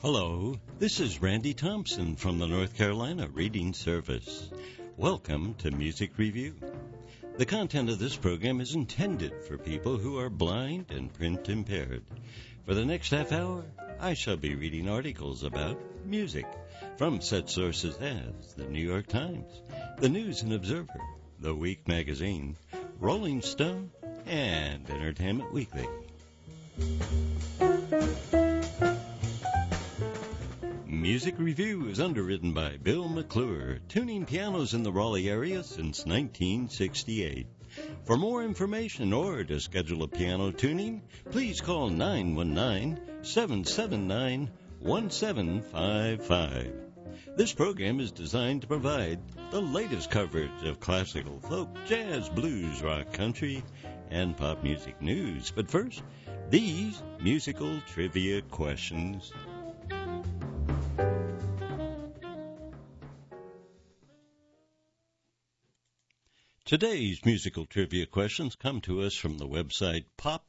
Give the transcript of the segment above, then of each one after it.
Hello, this is Randy Thompson from the North Carolina Reading Service. Welcome to Music Review. The content of this program is intended for people who are blind and print impaired. For the next half hour, I shall be reading articles about music from such sources as the New York Times, the News and Observer, The Week Magazine, Rolling Stone, and Entertainment Weekly. Music Review is underwritten by Bill McClure, tuning pianos in the Raleigh area since 1968. For more information or to schedule a piano tuning, please call 919-779-1755. This program is designed to provide the latest coverage of classical, folk, jazz, blues, rock, country, and pop music news. But first, these musical trivia questions. Today's musical trivia questions come to us from the website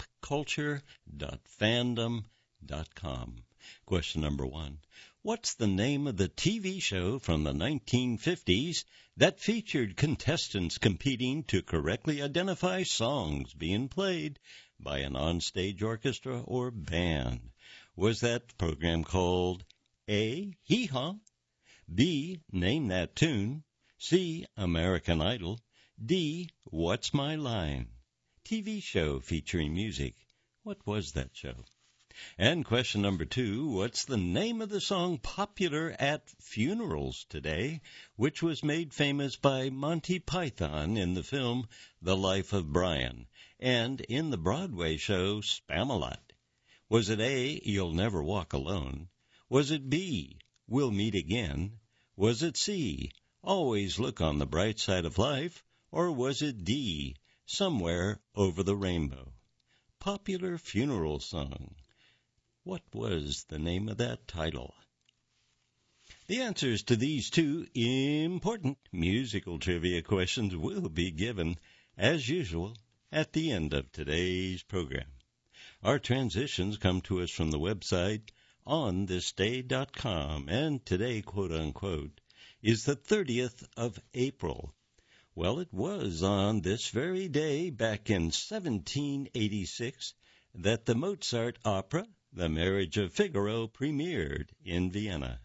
popculture.fandom.com. Question number 1. What's the name of the TV show from the 1950s that featured contestants competing to correctly identify songs being played by an onstage orchestra or band? Was that program called A, Hee Haw, B, Name That Tune, C, American Idol, D, What's My Line? TV show featuring music. What was that show? And question number 2, what's the name of the song popular at funerals today, which was made famous by Monty Python in the film The Life of Brian, and in the Broadway show Spamalot? Was it A, You'll Never Walk Alone? Was it B, We'll Meet Again? Was it C, Always Look on the Bright Side of Life? Or was it D, Somewhere Over the Rainbow? Popular funeral song. What was the name of that title? The answers to these two important musical trivia questions will be given, as usual, at the end of today's program. Our transitions come to us from the website onthisday.com, and today, quote-unquote, is the 30th of April. Well, it was on this very day, back in 1786, that the Mozart opera, The Marriage of Figaro, premiered in Vienna.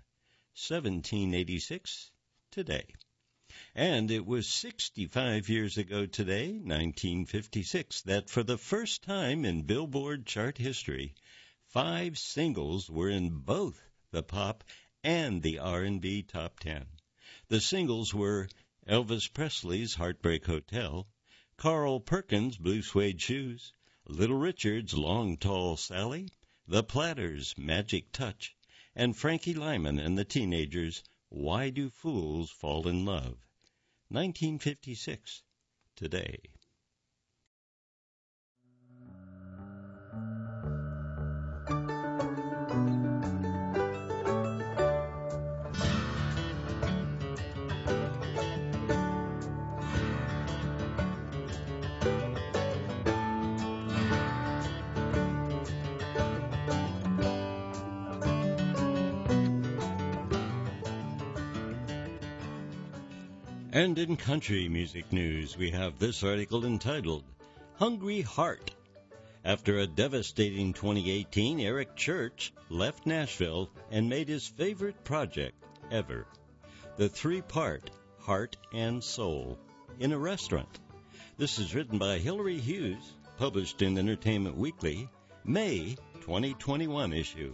1786, today. And it was 65 years ago today, 1956, that for the first time in Billboard chart history, 5 singles were in both the pop and the R&B top 10. The singles were Elvis Presley's Heartbreak Hotel, Carl Perkins' Blue Suede Shoes, Little Richard's Long Tall Sally, The Platters' Magic Touch, and Frankie Lyman and the Teenagers' Why Do Fools Fall in Love? 1956, today. And in country music news, we have this article entitled, Hungry Heart. After a devastating 2018, Eric Church left Nashville and made his favorite project ever, the 3-part Heart and Soul in a Restaurant. This is written by Hillary Hughes, published in Entertainment Weekly, May 2021 issue.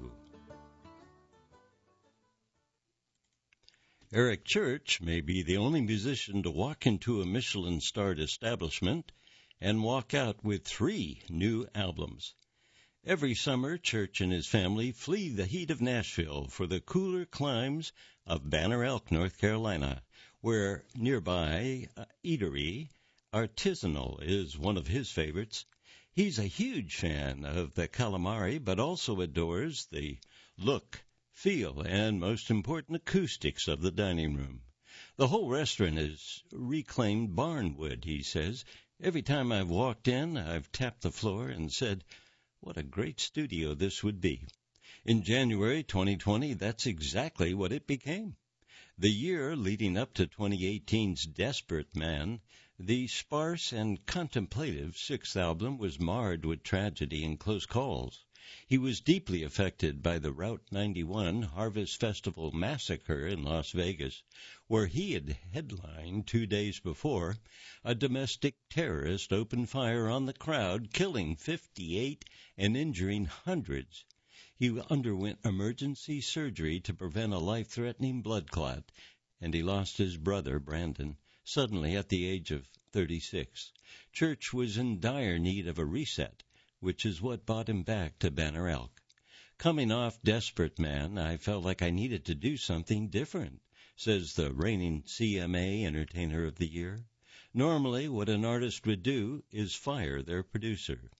Eric Church may be the only musician to walk into a Michelin-starred establishment and walk out with 3 new albums. Every summer, Church and his family flee the heat of Nashville for the cooler climes of Banner Elk, North Carolina, where nearby eatery Artisanal is one of his favorites. He's a huge fan of the calamari, but also adores the look, feel, and most important, acoustics of the dining room. The whole restaurant is reclaimed barnwood, he says. Every time I've walked in, I've tapped the floor and said, what a great studio this would be. In January 2020, that's exactly what it became. The year leading up to 2018's Desperate Man, the sparse and contemplative sixth album was marred with tragedy and close calls. He was deeply affected by the Route 91 Harvest Festival massacre in Las Vegas, where he had headlined 2 days before. A domestic terrorist opened fire on the crowd, killing 58 and injuring hundreds. He underwent emergency surgery to prevent a life-threatening blood clot, and he lost his brother, Brandon, suddenly at the age of 36. Church was in dire need of a reset, which is what brought him back to Banner Elk. Coming off Desperate Man, I felt like I needed to do something different, says the reigning CMA Entertainer of the Year. Normally, what an artist would do is fire their producer.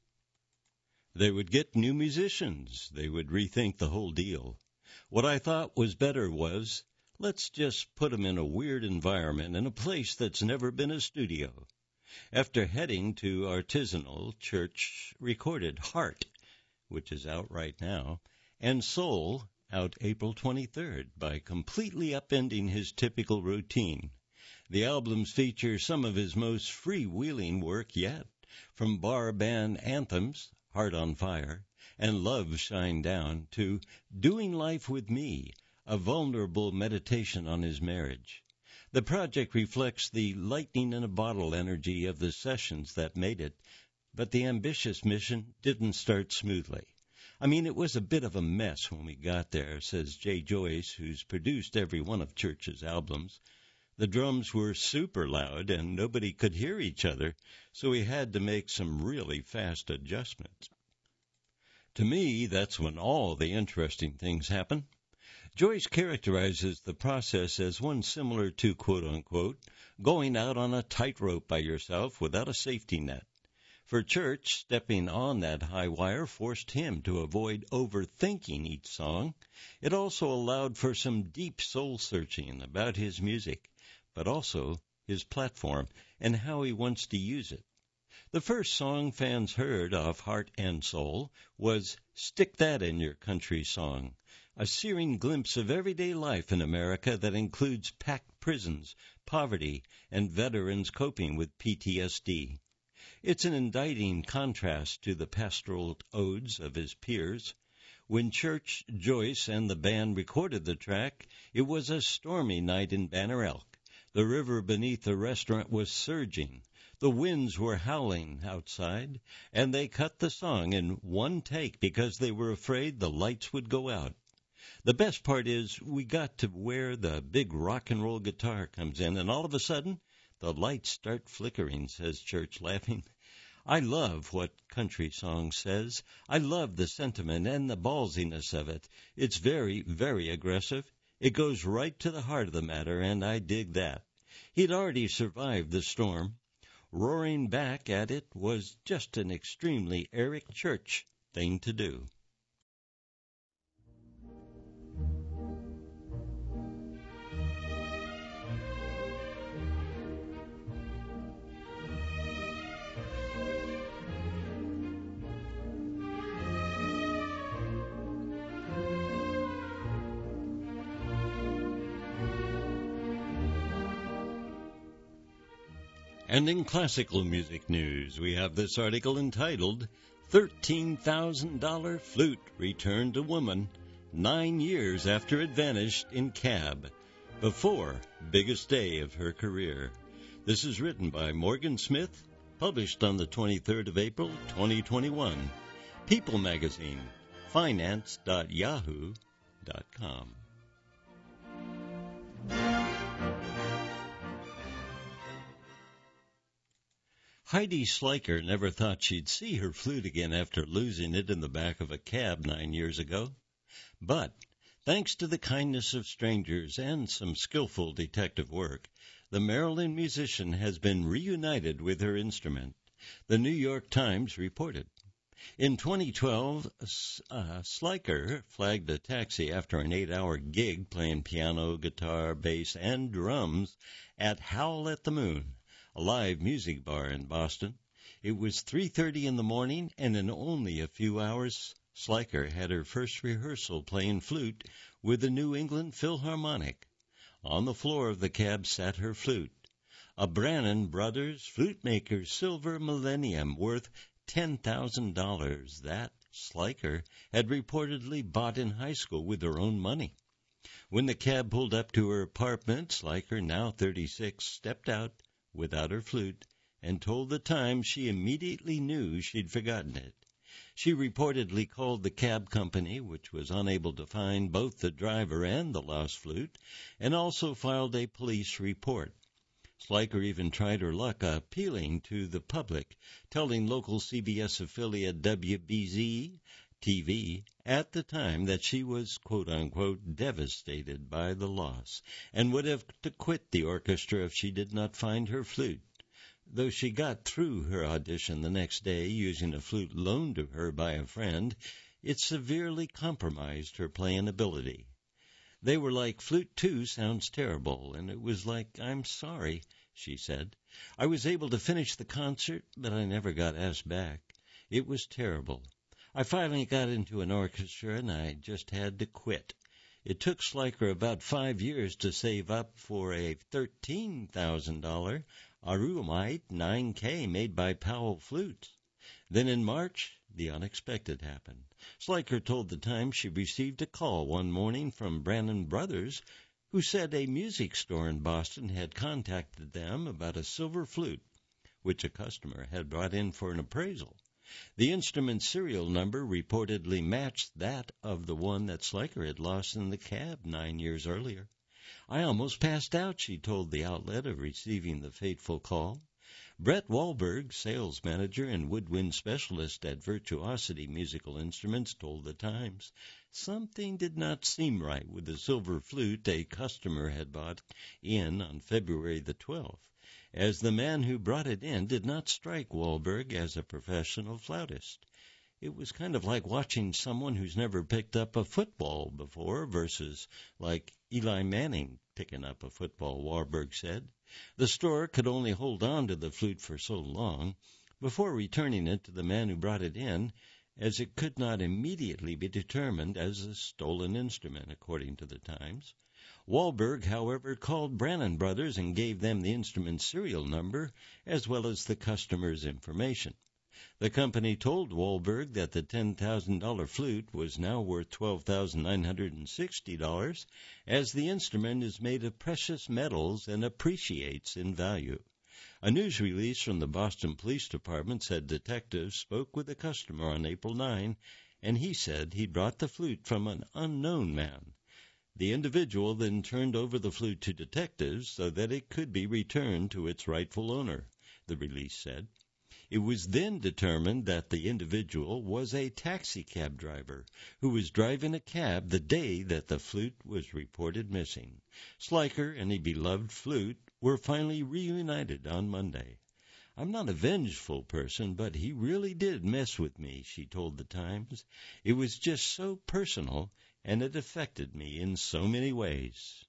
They would get new musicians. They would rethink the whole deal. What I thought was better was, let's just put them in a weird environment in a place that's never been a studio. After heading to artisanal, Church recorded Heart, which is out right now, and Soul, out April 23rd, by completely upending his typical routine. The albums feature some of his most freewheeling work yet, from bar band anthems, Heart on Fire, and Love Shine Down, to Doing Life with Me, a vulnerable meditation on his marriage. The project reflects the lightning-in-a-bottle energy of the sessions that made it, but the ambitious mission didn't start smoothly. I mean, it was a bit of a mess when we got there, says Jay Joyce, who's produced every one of Church's albums. The drums were super loud and nobody could hear each other, so we had to make some really fast adjustments. To me, that's when all the interesting things happen. Joyce characterizes the process as one similar to, quote-unquote, going out on a tightrope by yourself without a safety net. For Church, stepping on that high wire forced him to avoid overthinking each song. It also allowed for some deep soul-searching about his music, but also his platform and how he wants to use it. The first song fans heard off Heart and Soul was Stick That in Your Country Song, a searing glimpse of everyday life in America that includes packed prisons, poverty, and veterans coping with PTSD. It's an indicting contrast to the pastoral odes of his peers. When Church, Joyce, and the band recorded the track, it was a stormy night in Banner Elk. The river beneath the restaurant was surging. The winds were howling outside, and they cut the song in one take because they were afraid the lights would go out. The best part is we got to where the big rock and roll guitar comes in, and all of a sudden, the lights start flickering, says Church, laughing. I love what country song says. I love the sentiment and the ballsiness of it. It's very, very aggressive. It goes right to the heart of the matter, and I dig that. He'd already survived the storm. Roaring back at it was just an extremely Eric Church thing to do. And in classical music news, we have this article entitled, $13,000 Flute Returned to Woman 9 years after it vanished in cab, before biggest day of her career. This is written by Morgan Smith, published on the 23rd of April, 2021. People Magazine, finance.yahoo.com. Heidi Schleicher never thought she'd see her flute again after losing it in the back of a cab 9 years ago. But, thanks to the kindness of strangers and some skillful detective work, the Maryland musician has been reunited with her instrument, the New York Times reported. In 2012, Schleicher flagged a taxi after an 8-hour gig playing piano, guitar, bass, and drums at Howl at the Moon, a live music bar in Boston. It was 3:30 in the morning, and in only a few hours, Sliker had her first rehearsal playing flute with the New England Philharmonic. On the floor of the cab sat her flute, a Brannan Brothers Flute Maker's Silver Millennium worth $10,000 that Sliker had reportedly bought in high school with her own money. When the cab pulled up to her apartment, Sliker, now 36, stepped out without her flute and told the Times she immediately knew she'd forgotten it. She reportedly called the cab company, which was unable to find both the driver and the lost flute, and also filed a police report. Sliker even tried her luck appealing to the public, telling local CBS affiliate WBZ-TV at the time that she was, quote-unquote, devastated by the loss and would have to quit the orchestra if she did not find her flute. Though she got through her audition the next day using a flute loaned to her by a friend, it severely compromised her playing ability. They were like, "Flute 2 sounds terrible," and it was like, "I'm sorry," she said. "I was able to finish the concert, but I never got asked back. It was terrible. I finally got into an orchestra, and I just had to quit." It took Sliker about 5 years to save up for a $13,000 Arumite 9K made by Powell Flutes. Then in March, the unexpected happened. Sliker told the Times she received a call one morning from Brannan Brothers, who said a music store in Boston had contacted them about a silver flute, which a customer had brought in for an appraisal. The instrument serial number reportedly matched that of the one that Sliker had lost in the cab 9 years earlier. "I almost passed out," she told the outlet of receiving the fateful call. Brett Wahlberg, sales manager and woodwind specialist at Virtuosity Musical Instruments, told the Times something did not seem right with the silver flute a customer had bought in on February the 12th, as the man who brought it in did not strike Wahlberg as a professional flautist. It was kind of like watching someone who's never picked up a football before versus like Eli Manning picking up a football, Wahlberg said. The store could only hold on to the flute for so long before returning it to the man who brought it in, as it could not immediately be determined as a stolen instrument, according to the Times. Wahlberg, however, called Brannan Brothers and gave them the instrument serial number as well as the customer's information. The company told Wahlberg that the $10,000 flute was now worth $12,960, as the instrument is made of precious metals and appreciates in value. A news release from the Boston Police Department said detectives spoke with the customer on April 9, and he said he brought the flute from an unknown man. The individual then turned over the flute to detectives so that it could be returned to its rightful owner, the release said. It was then determined that the individual was a taxicab driver who was driving a cab the day that the flute was reported missing. Sliker and a beloved flute were finally reunited on Monday. "I'm not a vengeful person, but he really did mess with me," she told the Times. "It was just so personal, and it affected me in so many ways."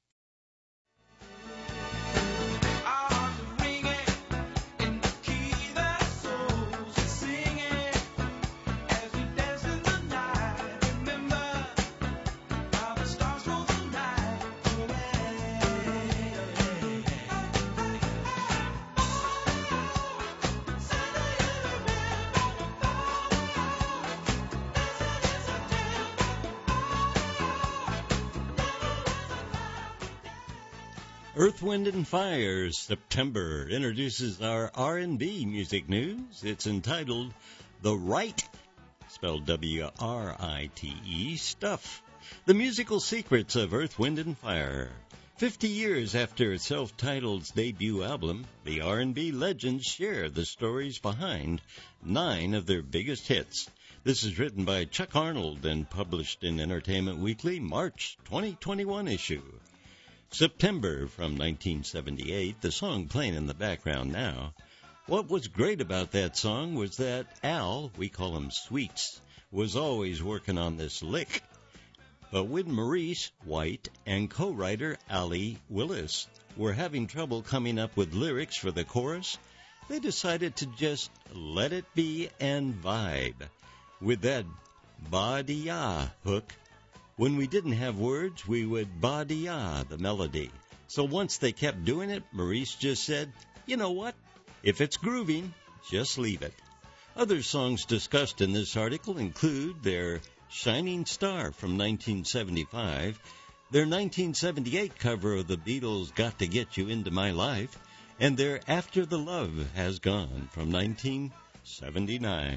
Earth, Wind & Fire's September introduces our R&B music news. It's entitled The Right, spelled W-R-I-T-E, Stuff. The musical secrets of Earth, Wind & Fire. 50 years after its self-titled debut album, the R&B legends share the stories behind 9 of their biggest hits. This is written by Chuck Arnold and published in Entertainment Weekly, March 2021 issue. September from 1978, the song playing in the background now. What was great about that song was that Al, we call him Sweets, was always working on this lick. But when Maurice White and co-writer Allie Willis were having trouble coming up with lyrics for the chorus, they decided to just let it be and vibe with that ba-de-ya hook. When we didn't have words, we would ba-de-ya the melody. So once they kept doing it, Maurice just said, you know what? If it's grooving, just leave it. Other songs discussed in this article include their Shining Star from 1975, their 1978 cover of the Beatles' Got to Get You Into My Life, and their After the Love Has Gone from 1979.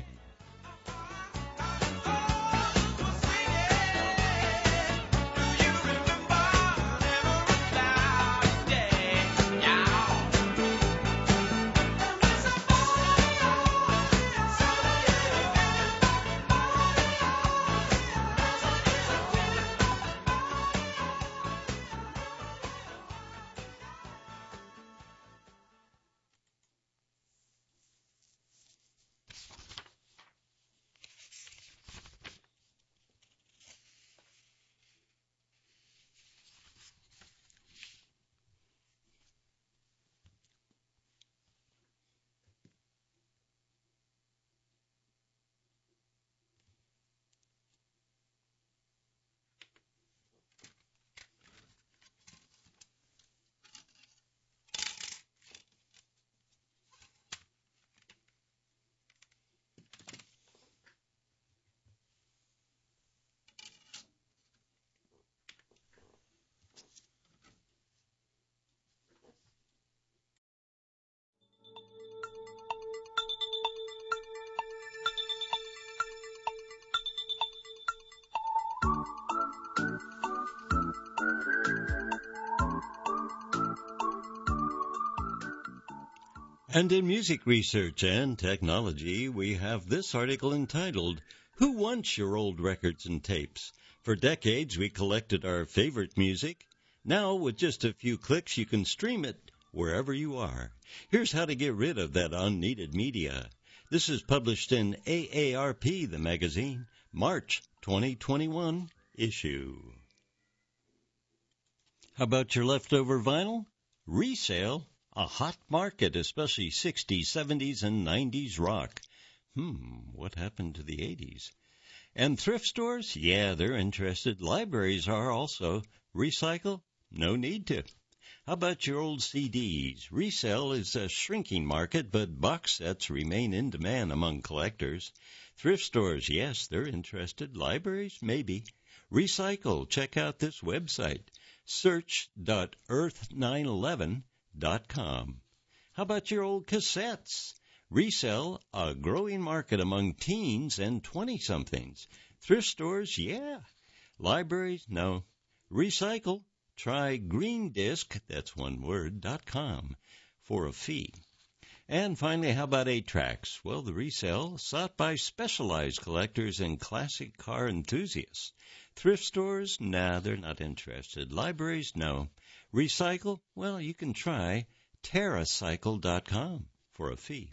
And in music research and technology, we have this article entitled, Who Wants Your Old Records and Tapes? For decades, we collected our favorite music. Now, with just a few clicks, you can stream it wherever you are. Here's how to get rid of that unneeded media. This is published in AARP, the magazine, March 2021 issue. How about your leftover vinyl? Resale. A hot market, especially 60s, 70s, and 90s rock. What happened to the 80s? And thrift stores? Yeah, they're interested. Libraries are also. Recycle? No need to. How about your old CDs? Resale is a shrinking market, but box sets remain in demand among collectors. Thrift stores? Yes, they're interested. Libraries? Maybe. Recycle? Check out this website, search.earth911.com. How about your old cassettes? Resell, a growing market among teens and 20-somethings. Thrift stores, yeah. Libraries, no. Recycle, try greendisc, that's one word, .com, for a fee. And finally, how about 8-tracks? Well, the resale, sought by specialized collectors and classic car enthusiasts. Thrift stores, nah, they're not interested. Libraries, no. Recycle, well, you can try TerraCycle.com for a fee.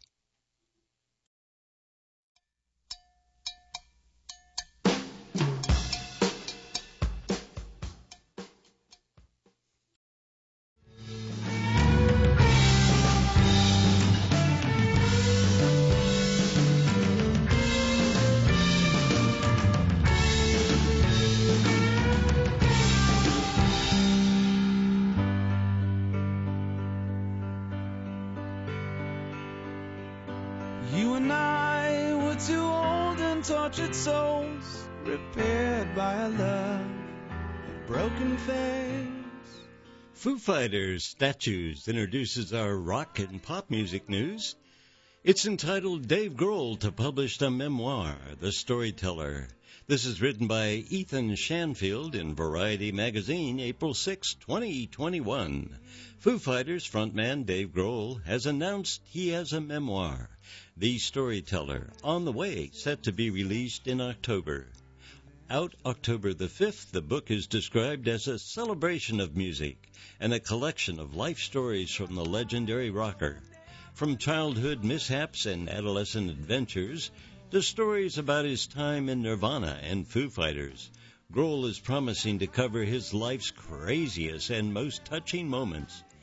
Tortured souls repaired by a love of broken faiths. Foo Fighters Statues introduces our rock and pop music news. It's entitled Dave Grohl to publish a memoir, The Storyteller. This is written by Ethan Shanfield in Variety magazine, April 6, 2021. Foo Fighters frontman Dave Grohl has announced he has a memoir, The Storyteller, on the way, set to be released in October. Out October the 5th, the book is described as a celebration of music and a collection of life stories from the legendary rocker. From childhood mishaps and adolescent adventures to stories about his time in Nirvana and Foo Fighters, Grohl is promising to cover his life's craziest and most touching moments.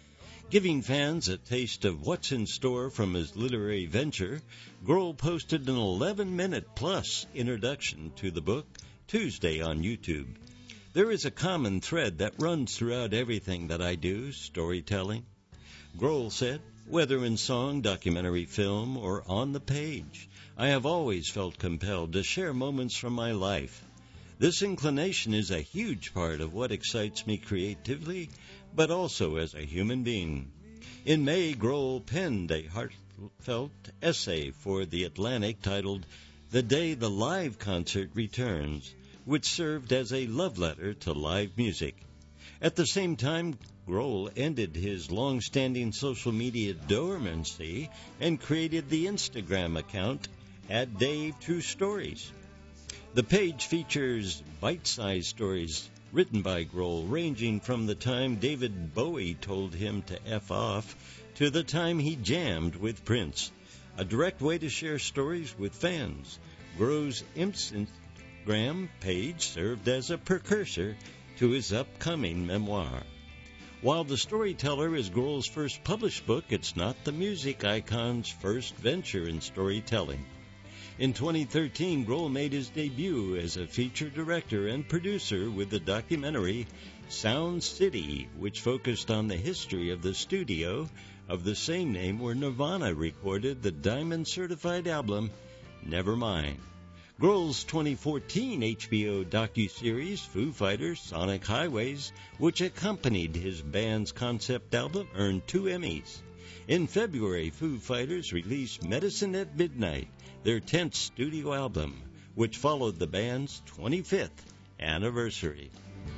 Giving fans a taste of what's in store from his literary venture, Grohl posted an 11-minute-plus introduction to the book Tuesday on YouTube. There is a common thread that runs throughout everything that I do, storytelling. Grohl said, whether in song, documentary, film, or on the page, I have always felt compelled to share moments from my life. This inclination is a huge part of what excites me creatively, but also as a human being. In May, Grohl penned a heartfelt essay for The Atlantic titled The Day the Live Concert Returns, which served as a love letter to live music. At the same time, Grohl ended his long-standing social media dormancy and created the Instagram account @DaveTrueStories. The page features bite-sized stories written by Grohl, ranging from the time David Bowie told him to F off to the time he jammed with Prince. A direct way to share stories with fans. Grohl's Instagram page served as a precursor to his upcoming memoir. While The Storyteller is Grohl's first published book, it's not the music icon's first venture in storytelling. In 2013, Grohl made his debut as a feature director and producer with the documentary Sound City, which focused on the history of the studio of the same name where Nirvana recorded the diamond-certified album Nevermind. Grohl's 2014 HBO docuseries Foo Fighters Sonic Highways, which accompanied his band's concept album, earned 2 Emmys. In February, Foo Fighters released Medicine at Midnight, their 10th studio album, which followed the band's 25th anniversary.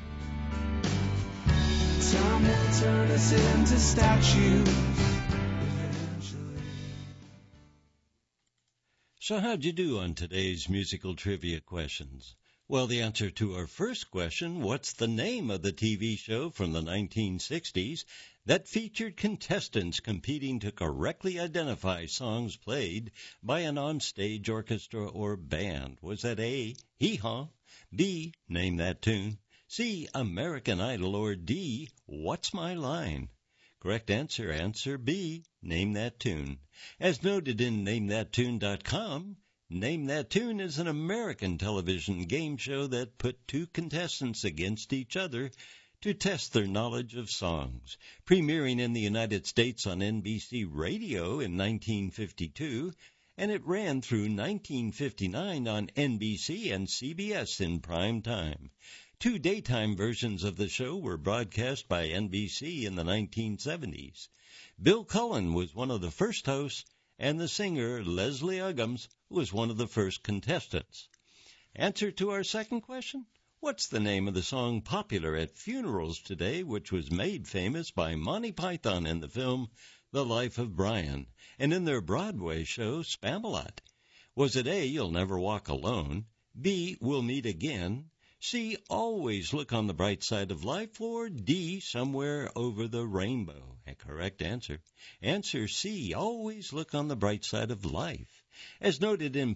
Time will turn us into statues eventually. So how'd you do on today's musical trivia questions? Well, the answer to our first question, what's the name of the TV show from the 1960s that featured contestants competing to correctly identify songs played by an onstage orchestra or band? Was that A, Hee Haw, B, Name That Tune, C, American Idol, or D, What's My Line? Correct answer, answer B, Name That Tune. As noted in NameThatTune.com, Name That Tune is an American television game show that put 2 contestants against each other to test their knowledge of songs. Premiering in the United States on NBC Radio in 1952, and it ran through 1959 on NBC and CBS in prime time. 2 daytime versions of the show were broadcast by NBC in the 1970s. Bill Cullen was one of the first hosts, and the singer Leslie Uggams was one of the first contestants. Answer to our second question, what's the name of the song popular at funerals today, which was made famous by Monty Python in the film The Life of Brian, and in their Broadway show Spamalot? Was it A, You'll Never Walk Alone, B, We'll Meet Again, C, Always Look on the Bright Side of Life, or D, Somewhere Over the Rainbow? A correct answer. Answer C, Always Look on the Bright Side of Life. As noted in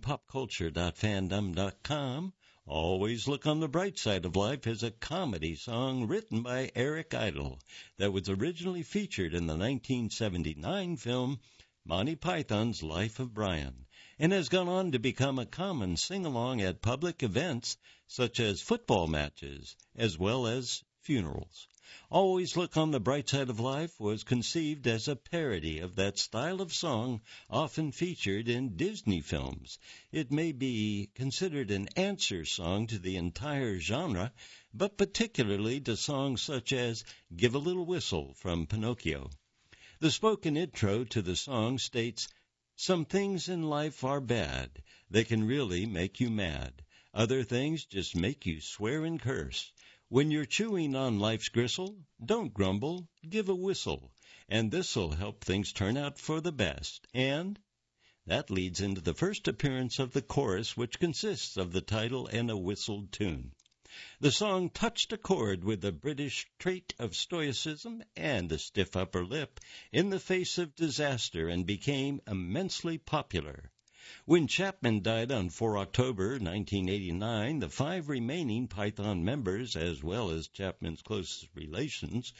popculture.fandom.com, Always Look on the Bright Side of Life is a comedy song written by Eric Idle that was originally featured in the 1979 film Monty Python's Life of Brian, and has gone on to become a common sing-along at public events such as football matches, as well as funerals. Always Look on the Bright Side of Life was conceived as a parody of that style of song often featured in Disney films. It may be considered an answer song to the entire genre, but particularly to songs such as Give a Little Whistle from Pinocchio. The spoken intro to the song states, "Some things in life are bad. They can really make you mad. Other things just make you swear and curse. When you're chewing on life's gristle, don't grumble, give a whistle, and this'll help things turn out for the best." And that leads into the first appearance of the chorus, which consists of the title and a whistled tune. The song touched a chord with the British trait of stoicism and a stiff upper lip in the face of disaster and became immensely popular. When Chapman died on 4 October 1989, the 5 remaining Python members, as well as Chapman's closest relations,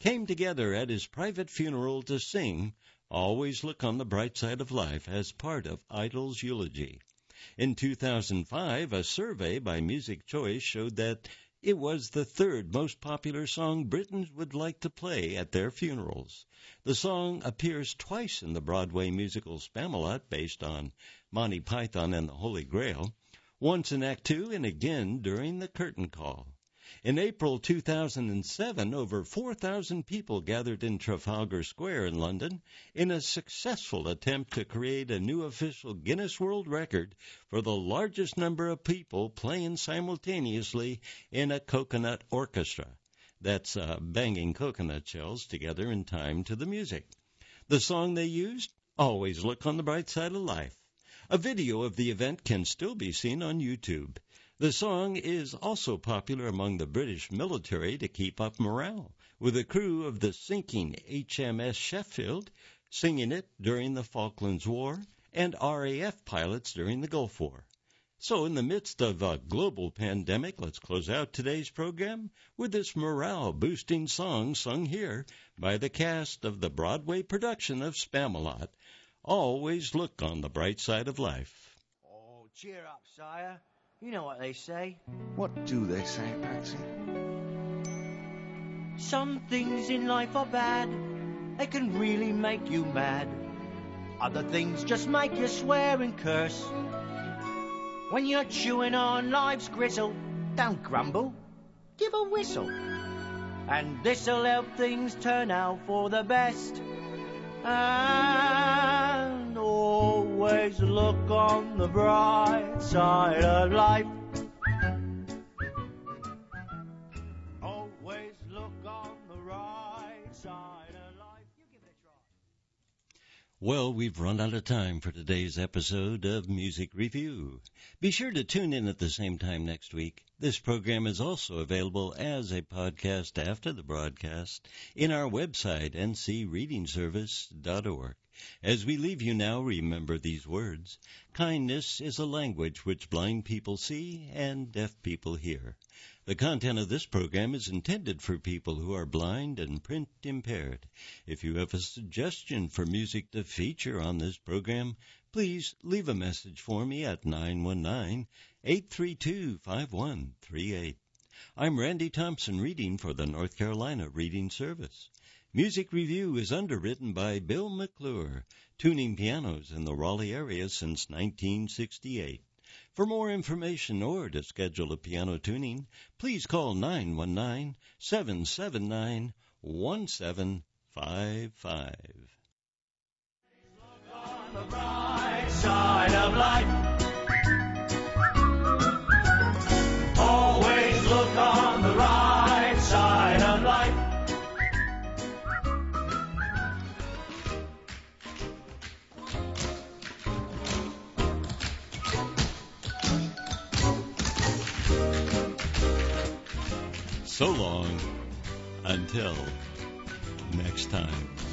came together at his private funeral to sing Always Look on the Bright Side of Life as part of Idol's eulogy. In 2005, a survey by Music Choice showed that it was the third most popular song Britons would like to play at their funerals. The song appears twice in the Broadway musical Spamalot, based on Monty Python and the Holy Grail, once in Act Two and again during the curtain call. In April 2007, over 4,000 people gathered in Trafalgar Square in London in a successful attempt to create a new official Guinness World Record for the largest number of people playing simultaneously in a coconut orchestra. That's banging coconut shells together in time to the music. The song they used? Always Look on the Bright Side of Life. A video of the event can still be seen on YouTube. The song is also popular among the British military to keep up morale, with the crew of the sinking HMS Sheffield singing it during the Falklands War and RAF pilots during the Gulf War. So in the midst of a global pandemic, let's close out today's program with this morale-boosting song sung here by the cast of the Broadway production of Spamalot, Always Look on the Bright Side of Life. Oh, cheer up, sire. You know what they say. What do they say, Patsy? Some things in life are bad. They can really make you mad. Other things just make you swear and curse. When you're chewing on life's gristle, don't grumble, give a whistle. And this'll help things turn out for the best. And always look on the bright side of life. Always look on the right side of life. You give it a try. Well, we've run out of time for today's episode of Music Review. Be sure to tune in at the same time next week. This program is also available as a podcast after the broadcast in our website, ncreadingservice.org. As we leave you now, remember these words. Kindness is a language which blind people see and deaf people hear. The content of this program is intended for people who are blind and print impaired. If you have a suggestion for music to feature on this program, please leave a message for me at 919-832-5138. I'm Randy Thompson reading for the North Carolina Reading Service. Music Review is underwritten by Bill McClure, tuning pianos in the Raleigh area since 1968. For more information or to schedule a piano tuning, please call 919-779-1755. On the bright side of life. Always look on the right side of life. So long, until next time.